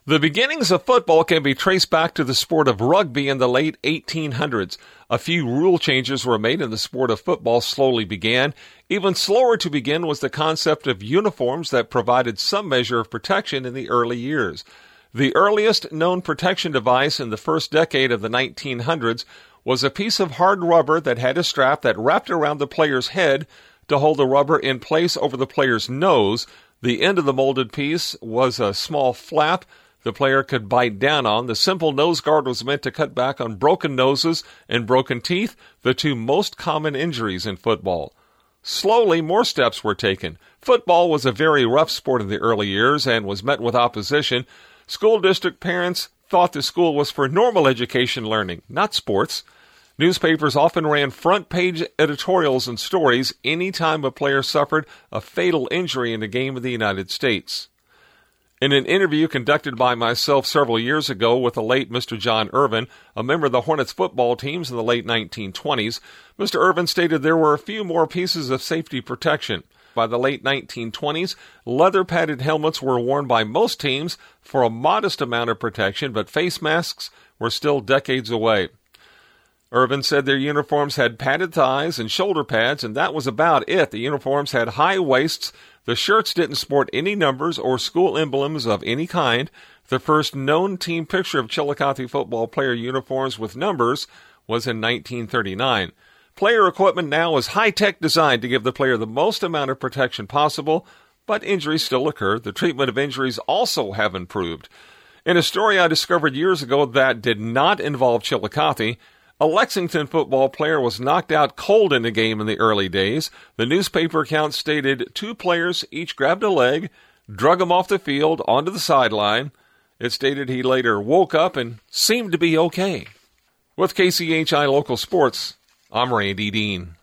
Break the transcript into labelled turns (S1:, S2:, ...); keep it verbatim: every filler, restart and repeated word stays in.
S1: The beginnings of football can be traced back to the sport of rugby in the late eighteen hundreds. A few rule changes were made and the sport of football slowly began. Even slower to begin was the concept of uniforms that provided some measure of protection in the early years. The earliest known protection device in the first decade of the nineteen hundreds was a piece of hard rubber that had a strap that wrapped around the player's head to hold the rubber in place over the player's nose. The end of the molded piece was a small flap the player could bite down on. The simple nose guard was meant to cut back on broken noses and broken teeth, the two most common injuries in football. Slowly, more steps were taken. Football was a very rough sport in the early years and was met with opposition. School district parents thought the school was for normal education learning, not sports. Newspapers often ran front-page editorials and stories any time a player suffered a fatal injury in a game of the United States. In an interview conducted by myself several years ago with the late Mister John Irvin, a member of the Hornets football teams in the late nineteen twenties, Mister Irvin stated there were a few more pieces of safety protection. By the late nineteen twenties, leather-padded helmets were worn by most teams for a modest amount of protection, but face masks were still decades away. Irvin said their uniforms had padded thighs and shoulder pads, and that was about it. The uniforms had high waists. The shirts didn't sport any numbers or school emblems of any kind. The first known team picture of Chillicothe football player uniforms with numbers was in nineteen thirty-nine. Player equipment now is high-tech designed to give the player the most amount of protection possible, but injuries still occur. The treatment of injuries also have improved. In a story I discovered years ago that did not involve Chillicothe, a Lexington football player was knocked out cold in a game in the early days. The newspaper account stated two players each grabbed a leg, drug him off the field onto the sideline. It stated he later woke up and seemed to be okay. With K C H I Local Sports, I'm Randy Dean.